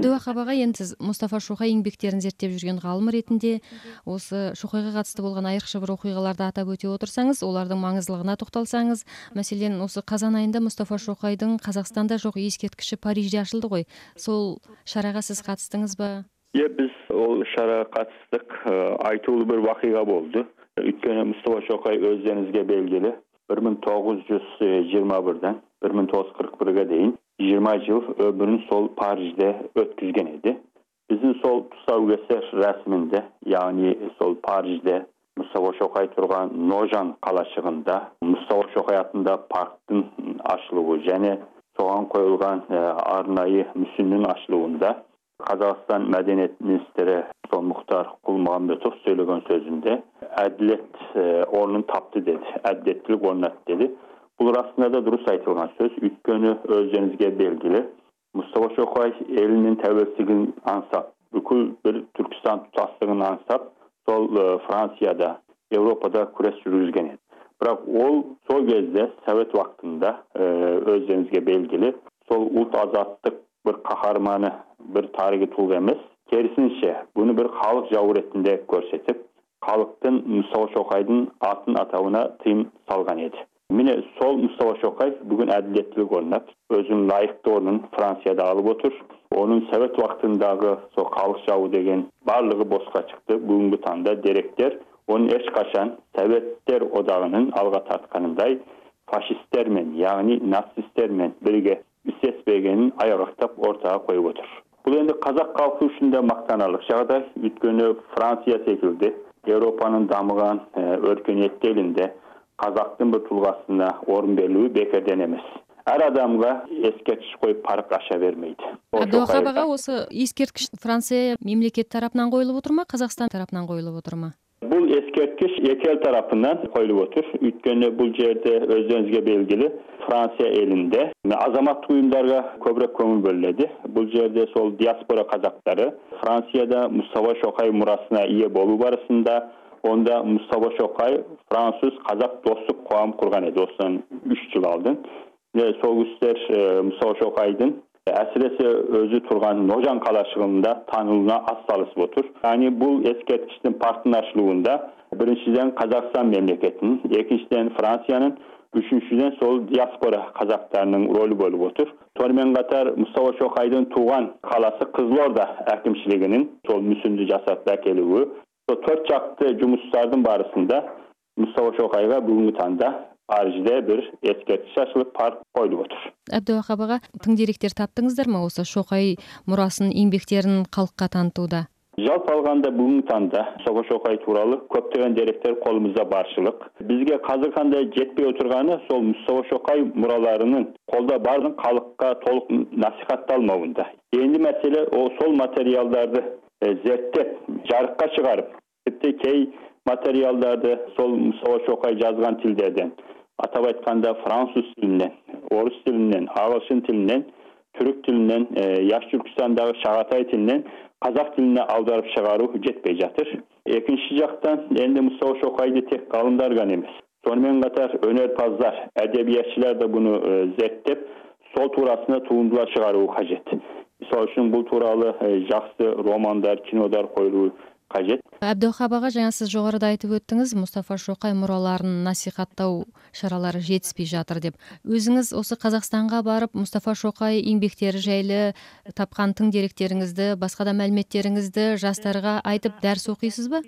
Әбдіуақап аға, енді сіз Мұстафа Шоқай еңбектерін зерттеп жүрген ғалым ретінде осы Шоқайға қатысты болған айрықша бір оқиғаларды атап өте отырсаңыз, олардың маңыздылығына тоқталсаңыз, мәселен, осы қазан айында Мұстафа Шоқайдың Қазақстанда жоқ ескерткіші Парижде ашылды ғой. Сол шараға сіз қатыстыңыз ба? Біз ол шараға қатыстық. Айтулы бір вақиға болды. Өйткені Мұстафа Шоқай өздеріңізге белгілі 1921-ден 1941-ге дейін 20 жыл ömrünü sol Paris'de ötküzgen edi. Bizim sol тұсаукесер рәсімінде, яғни сол Paris'de Мұстафа Шоқай тұрған Ножан қалашығында Мұстафа Шоқай атында парктың ашылуы және соған қойылған арнайы мүсіннің ашылуында Қазақстан мәдениет министрі сол Мұхтар Құл-Мұхамбетов сөйлеген сөзінде әділет орнын тапты деді, әділеттілік орнатты деді. Бұл расында да дұрыс айтылған сөз. Өйткені өздеріңізге белгілі. Мұстафа Шоқай елінің тәуелсіздігін аңсап, бүкіл бір Түркістан тұтастығын аңсап, сол Францияда, Еуропада күрес жүргізген еді. Бірақ ол сол кезде Совет уақытында өздеріңізге белгілі, сол ұлт азаттық бір қаһарманы, бір тарихи тұлға емес, керісінше бұны бір халық жауы ретінде көрсетіп, халықтың Мұстафа Шоқайдың атын атауына тыйым салған еді. Міне сол Мұстафа Шоқай бүгін әділеттілік орнап, өзінің лайықты орнын Францияда алып отыр. Оның Совет уақытындағы сол халық жауы деген барлығы босқа шықты. Бүгінгі таңда деректер оның ешқашан Советтер одағының алға тартқанындай фашистермен, яғни нацистермен бірге істеспегенін айғақтап ортаға қойып отыр. Бұл енді қазақ халқы үшін де мақтанарлық жағдай. Өйткені Франция секілді Еуропаның дамыған өркениетті елінде қазақтың бір тұлғасына орын берілуі бекерден емес. Әр адамға ескерткіш қойып парк аша бермейді. Әбдіуақап аға, осы ескерткіш Франция мемлекет тарапынан қойылып отыр ма, Қазақстан тарапынан қойылып отыр ма? Бұл ескерткіш екі ел тарапынан қойылып отыр. Өйткені бұл жерде өздеріңізге белгілі Франция елінде азаматтық ұйымдарға көбірек көңіл бөлінеді. Бұл жерде сол диаспора қазақтары Францияда Мұстафа Шоқай мұрасына ие болу барысында онда Мұстафа Шоқай француз қазақ достық қоғам құрған еді. Осыдан 3 жыл алдын. Сол күстер Мұстафа Шоқайдың әсіресе өзі тұрған Ножан қалашығында танылуына атсалысып отыр. Яғни бұл ескерткіштің парктың ашылуында біріншіден Қазақстан мемлекетінің, екіншіден Францияның, үшіншіден сол диаспора қазақтарының рөлі болып отыр. Сонымен қатар Мұстафа Шоқайдың туған қаласы Қызылорда әкімшілігінің сол мүсінді жасап әкелуі, төрт жақты жұмыстардың барысында Мұстафа Шоқайға бүгінгі таңда Парижде бір ескерткіш ашылып парк қойылып отыр. Әбдіуақап аға, тың деректер таптыңыздар ма осы Шоқай мұрасын, еңбектерін халыққа танытуда? Жалпы алғанда бүгінгі таңда Мұстафа Шоқай туралы көптеген деректер қолымызда баршылық. Бізге қазір қандай жетпей отырғаны сол Мұстафа Шоқай мұраларының қолда барын халыққа толық насихатталмауында. Енді мәселе сол материалдарды зерттеп, жарыққа шығарып, тіпті кей материалдарды сол Мұстафа Шоқай жазған тілдерден, атап айтқанда француз тілінен, орыс тілінен, ағылшын тілінен, түрік тілінен, Яш Түркістандағы Шағатай тілінен қазақ тіліне аударып шығару жетпей жатыр. Екінші жақтан, енді Мұстафа Шоқайды тек ғалымдар ғана емес. Сонымен қатар өнерпаздар, әдебиетшілер де бұны зерттеп, сол турасына туындылар шығару қажет. Сол үшін бұл туралы жақсы романдар, кинодар қойылуы қажет. Әбдіуақап аға, жаңа сіз жоғарыда айтып өттіңіз, Мұстафа Шоқай мұраларын насихаттау шаралары жетіспей жатыр деп. Өзіңіз осы Қазақстанға барып, Мұстафа Шоқай еңбектері жайлы тапқан тың деректеріңізді, басқа да мәліметтеріңізді жастарға айтып дәріс оқисыз ба?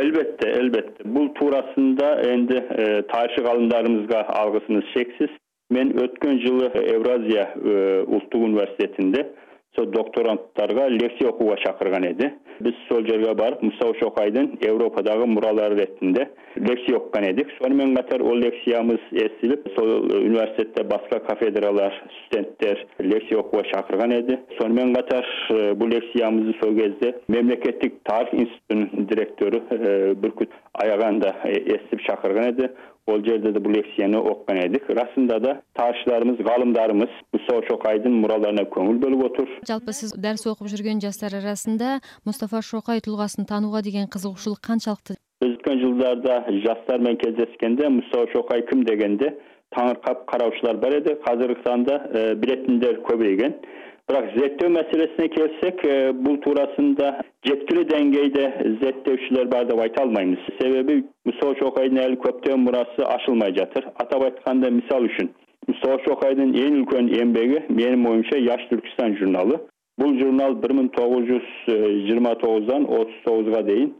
Әлбетте. Бұл турасында енді тарихшы ғалымдарымызға алғысымыз шексіз. Мен өткен жылы Евразия ұлттық университетінде сол докторанттарға лекция оқуға шақырған еді. Біз сол жерге барып, Мұстафа Шоқайдың Еуропадағы мұралары ретінде лекция оқыған едік. Сонымен қатар ол лекциямыз естіліп, сол университетте басқа кафедралар, студенттер лекция оқуға шақырған еді. Сонымен қатар бұл лекциямызды сол кезде Мемлекеттік тарих институтының директоры Бүркіт Аяғанда естіп шақырған еді. Ол жерде де бұл лекцияны оқыған едік. Расында да тарихшыларымыз, ғалымдарымыз Мұстафа Шоқайдың мұраларына көңіл бөліп отыр. Жалпы сіз дәріс оқып жүрген жастар арасында Мұстафа Шоқай тұлғасын тануға деген қызығушылық қаншалықты? Өткен жылдарда жастармен кездескенде Мұстафа Шоқай кім дегенде таңырқап қараушылар бар еді. Қазіргі таңда білетіндер көбейген. Biroq zerttөө meselesine kelsek, bu tuurasında yetkili dengeyde zerttөөчүлөр бар деп ayta almaymiz. Sebebi Mustafa Şokaydın el köpten murası aşılmay жатыр. Atap aytkanda misal üçün Mustafa Şokaydın en ulkan embeği benim oyumça Yaş Türkistan jurnalı. Bu jurnal 1929'dan 39'a değin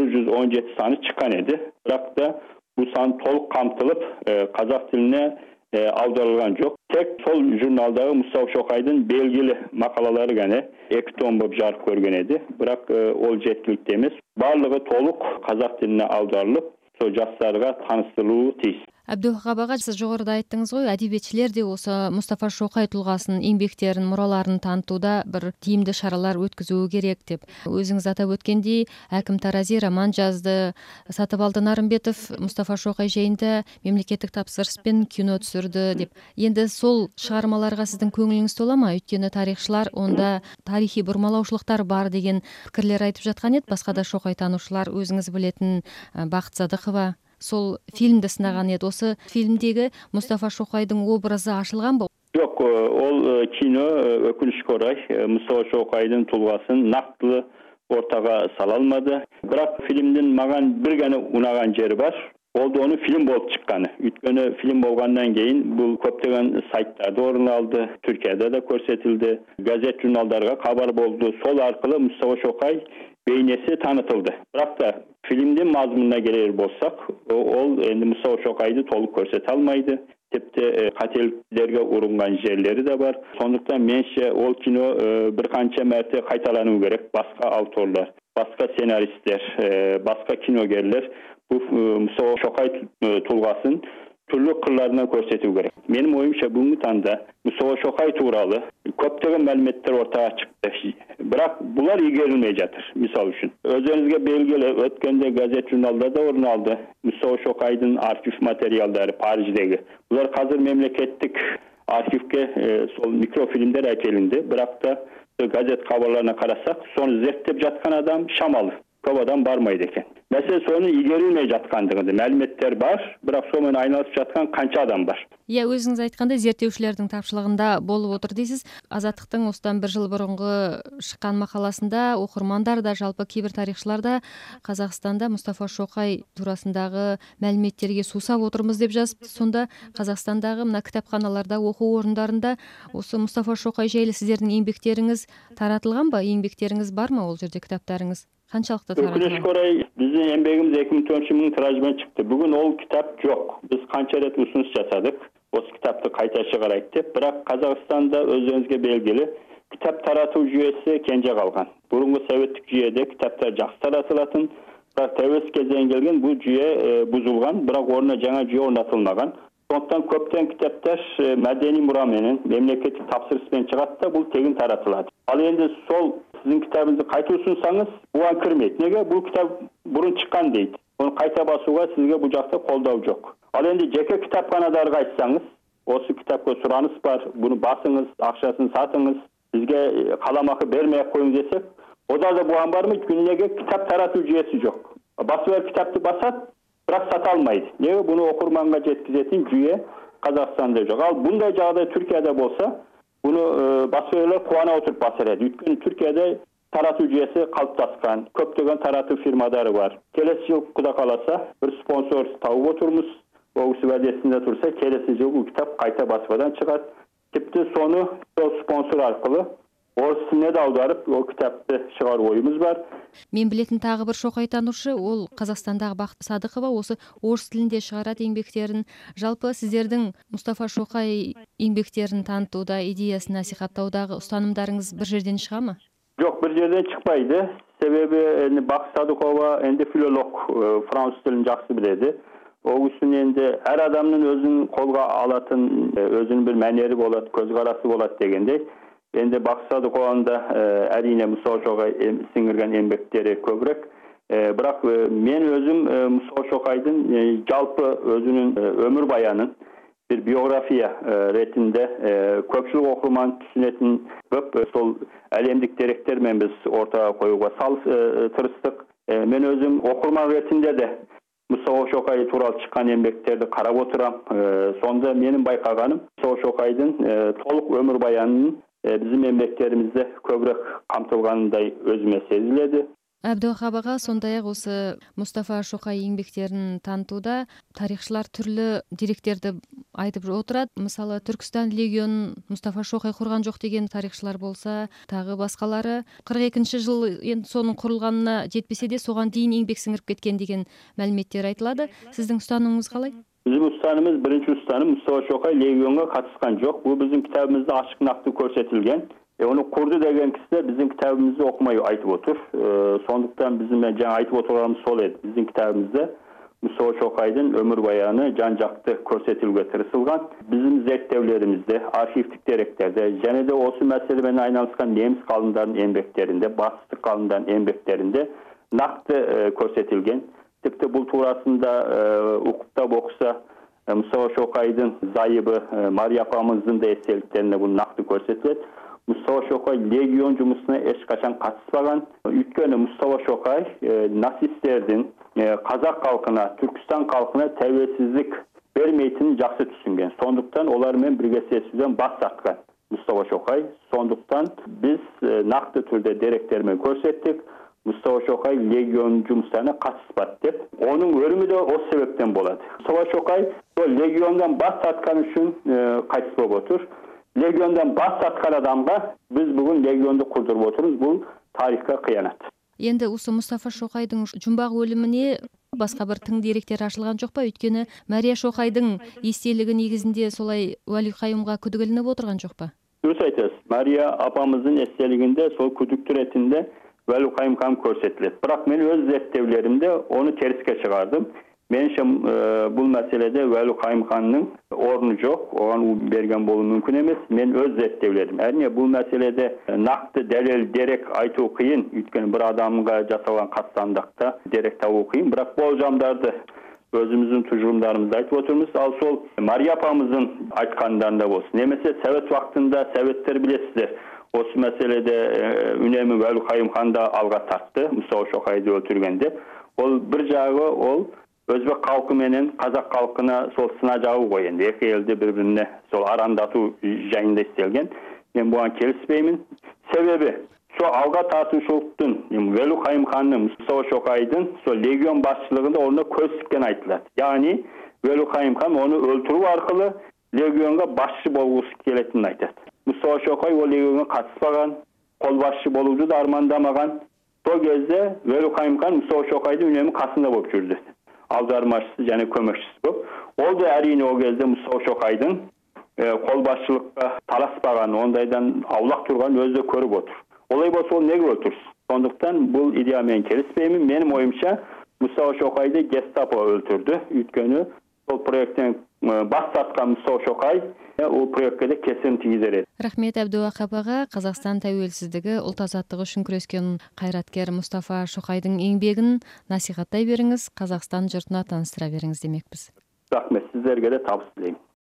117 sanı çıkan edi. Biroq da bu san толық kamtılıp Kazak diline avdarılgan yok. Tek sol jurnaldağı Mustafa Şokaydın belgili makalaları gene 2 tom boп жарык көрген edi. Biroq ol жеткиликтүү эмес. Барлыгы толук Kazak diline авдарылып, сол жастарга тааныстырылуу тийиз. Абдухак аға, сіз жоғарыда айттыңыз ғой, әдебиетшілер де осы Мұстафа Шоқай тұлғасын, еңбектерін, мұраларын танытуда бір тиімді шаралар өткізуі керек деп. Өзіңіз атап өткендей, Әкім Тарази роман жазды, Сатыбалды Нарымбетов Мұстафа Шоқай жайында мемлекеттік тапсырыспен кино түсірді деп. Енді сол шығармаларға сіздің көңіліңіз тола ма? Өйткені тарихшылар онда тарихи бұрмалаушылықтар бар деген пікірлер айтып жатқан еді. Басқа да Шоқай танушылар, өзіңіз білетін Бақыт Садықова сол фильмді сынаған еді. Осы фильмдегі Мұстафа Шоқайдың образы ашылған ба? Жоқ, ол кино өкінішке орай Мұстафа Шоқайдың тұлғасын нақтылы ортаға сала алмады. Бірақ фильмдің маған бір ғана ұнаған жері бар. Ол да оны фильм болып шыққаны. Өйткені фильм болғаннан кейін бұл көптеген сайттарда орын алды, Түркияда да көрсетілді, газет журналдарға хабар болды. Сол арқылы Мұстафа Шоқай бейнесі танытылды. Бірақ та фильмдің мазмұнына келер болсақ, ол енді Мұстафа Шоқайды толық көрсете алмайды. Тіпті қателіктерге ұрынған жерлері де бар. Сондықтан менше ол кино бір қанша мәрте қайталану керек. Басқа авторлар, басқа сценаристер, басқа киногерлер bu Mustafa Şokay тұлғасын түрлі қырларына көрсету керек. Менің ойымша бүгінгі таңда Mustafa Şokay туралы көптеген мәліметтер ортаға шықты. Бірақ бұлар игерілмей жатыр. Misal үшін. Өзіңізге белгілі, өткенде газет журналдарда орын алды. Mustafa Şokay'дың архив материалдары Париждегі. Бұлар қазір мемлекеттік архивке сол микрофильмдер әкелінді. Бірақ та газет хабарларына қарасақ, соны зерттеп жатқан адам шамалы. Көп адам бармайды екен. Мәселе соны игерілмей жатқандығында мәліметтер бар, бірақ сонымен айналысып жатқан қанша адам бар. Иә, өзіңіз айтқандай зерттеушілердің тапшылығында болып отыр дейсіз. Азаттықтың осыдан 1 жыл бұрынғы шыққан мақаласында оқырмандар да, жалпы кейбір тарихшылар да Қазақстанда Мұстафа Шоқай турасындағы мәліметтерге сусап отырмыз деп жазыпты. Сонда Қазақстандағы мына кітапханаларда, оқу орындарында осы Мұстафа Шоқай жайлы сіздердің еңбектеріңіз таратылған ба? Еңбектеріңіз бар ма ол жерде, кітаптарыңыз? Қаншалықты таратылған? Өкінішке орай біздің еңбегіміз 2013 мың тиражбен шықты. Бүгін ол кітап жоқ. Біз қанша рет ұсыныс жасадық, осы кітапты қайта шығарайық деп. Бірақ Қазақстанда өзіңізге белгілі кітап тарату жүйесі кенже қалған. Бұрынғы советтік жүйеде кітаптар жақсы таратылатын, бірақ тәуелсіз кезден келген бұл жүйе бұзылған, бірақ орнына жаңа жүйе орнатылмаған. Сондықтан көптен кітаптар мәдени мұраменен, мемлекеттік тапсырыспен шығады да бұл тегін таратылады. Ал енді сол сіздің кітабыңызды қайта ұсынсаңыз, бұған кірмейді. Неге? Бұл кітап бұрын шыққан дейді. Оны қайта басуға сізге бұл жақта қолдау жоқ. Ал енді жеке кітапханадарға айтсаңыз, осы кітапқа сұраныс бар, бұны басыңыз, ақшасын сатыңыз, сізге қаламақы бермей қойыңыз десек, ода да бұған бар ма? Неге? Кітап тарату жүйесі жоқ. Басып кітапты басады, бірақ сата алмайды. Неге? Бұны оқырманға жеткізетін жүйе Қазақстанда жоқ. Ал бұндай жағдай Түркияда болса, бұны баспалар қуана отырып басар еді. Өйткені Түркияда тарату жүйесі қалыптасқан, көптеген тарату фирмалары бар. Келесі жыл құда қаласа бір спонсор тауып отырмыз. Ол кісі уәдесінде тұрса, келесі жыл бұл кітап қайта баспадан шығады. Тіпті соны сол спонсор арқылы орыс тіліне де аударып, ол кітапты шығару ойымыз бар. Мен білетін тағы бір Шоқай танушы, ол Қазақстандағы Бақыт Садықова, осы орыс тілінде шығарады еңбектерін. Жалпы сіздердің Мұстафа Шоқай еңбектерін танытуда, идеясын насихаттаудағы ұстанымдарыңыз бір жерден шыға ма? Жоқ, бір жерден шықпайды. Себебі Бақыт Садықова енді филолог, француз тілін жақсы біледі. Ол үшін енді әр адамның өзін қолға алатын, өзінің бір мәнері болады, көзқарасы болады дегендей. Енді Бақыт Садықованың да әрине Мұстафа Шоқай сіңірген еңбектері көбірек. Бірақ мен өзім Мұстафа Шоқайдың жалпы өзінің өмір баянын bir biyografiya ретінде көпшілік оқырман түсінетін көп сол әлемдік деректермен біз ортаға қоюға тырыстық. Мен өзім оқырман ретінде де Мұстафа Шоқай туралы шыққан еңбектерді қарап отырам. Сонда менің байқағаным Мұстафа Шоқайдың толық өмір баянын Bizim emeklerimizde көбірек қамтылғандай өзіме сезіледі. Әбдіуахап аға, сондай-ақ осы Мұстафа Шоқай еңбектерін танытуда тарихшылар түрлі деректерді айтып отырады. Мысалы, Түркістан легионын Мұстафа Шоқай құрған жоқ деген тарихшылар болса, тағы басқалары 42-ші жылы енді соның құрылғанына жетпесе де соған дейін еңбек сіңіріп кеткен деген мәліметтер айтылады. Сіздің ұстанымыңыз қалай? Bizim ustanımız, birinci ustanım Mustafa Şokay Legion'a katışkan yok. Bu bizim kitabımızda açık nakli көрсетілген. Onu kurdu degen kişi de bizim kitabımızda okumayı aytıp otur. Sonduktan bizim aytıp oturlarımız sol edi. Bizim kitabımızda Mustafa Şokay'ın ömür bayanı can-жақты көрсетілге tırısılgan. Bizim zerttevlerimizde, arşivtik dereklerde, және de olsun meselelerine aynalıskан Nemis kalınların embeklerinde, Batıstık kalınların embeklerinde naktı көрсетілген. Тіпті бұл турасында укуптап оқыса Mustafa Şokay'ın zayыбы Мария апамыздың да естеліктерінде бұл нақты көрсетіледі. Mustafa Şokay legion жұмысына ешқашан қатыспаған. Өйткені Mustafa Şokay насистердің қазақ халқына, Түркістан халқына тәуелсіздік бермейтінін жақсы түсінген. Сондықтан олармен бірге сесуден бас тартқан Mustafa Şokay. Сондықтан біз нақты түрде деректермен көрсеттік. Mustafa Şokay legion жұмыстарына қатыспады деп. Оның өлімі де осы себептен болады. Mustafa Şokay legionдан бас тартқан үшін қайтыс болып отыр. Legiondan бас тартқан адамға біз бүгін легионды құрдырып отырмыз. Бұл тарихқа қиянат. Енді осы Мұстафа Шоқайдың жұмбақ өліміне басқа бір тың деректер ашылған жоқ па? Өйткені Мария Шоқайдың естелігі негізінде солай Уәли Қайымға күдік ілініп отырған жоқ па? Дұрыс айтасыз. Мария апамыздың естелігінде сол күдікті ретінде Уәли Қайым хан көрсетіледі. Бірақ мен өз зерттеулерімде оны теріске шығардым. Меніңше бұл мәселеде Уәли Қайым ханның орны жоқ, оған берген болуы мүмкін емес. Мен өз зерттеулерім. Әрине бұл мәселеде нақты дәлел, дерек айту қиын. Өйткені бір адамға жасалған қастандықта дерек табу қиын. Бірақ болжамдарды өзіміздің тұжырымдарымызды айтып отырмыз. Ал сол Мария апамыздың айтқандарында болсын. Немесе Совет уақытында Советтер білесіздер. Осы мәселеде үнемі Уәли Қайым хан да алға тартты, Mustafa Şokay'ды өлтіргенде. Ол бір жағы ол өзбек халқы менен қазақ халқына сол сына жабу ғой енді. Екі елді бір-біріне сол арандату жайында істелген. Мен бұған келіспеймін. Себебі сол алға тартушылықтың Уәли Қайым ханның Mustafa Şokay'дың сол легион басшылығында орнына көз тіккен айтылады. Яғни Уәли Қайым хан оны өлтіру арқылы легионға басшы болғысы келетінін айтады. Mustafa Şokay o legionға қатыспаған, қолбасшы болуды да армандамаған. Сол кезде Уәли Қайым хан Mustafa Şokay'ды үнемі қасында болып жүрді. Аудармашысы және көмекшісі болып. Ол да әрине ол кезде Mustafa Şokay'дың қолбасшылыққа таласпаған, ондайдан аулақ тұрған өзі көріп отыр. Олай болса ол неге өлтірсін? Сондықтан бұл идеямен келіспеймін. Менің ойымша Mustafa Şokay'ды Гестапо өлтірді. Өйткені сол проекттен бас тартқан Mustafa Şokay ол проектке де кесірін тигізер еді. Рахмет Әбдіуахап аға. Қазақстан тәуелсіздігі, ұлт азаттығы үшін күрескен қайраткер Мұстафа Шоқайдың еңбегін насихаттай беріңіз, Қазақстан жұртына таныстыра беріңіз демекпіз. Рахмет, сіздерге де табыс тілеймін.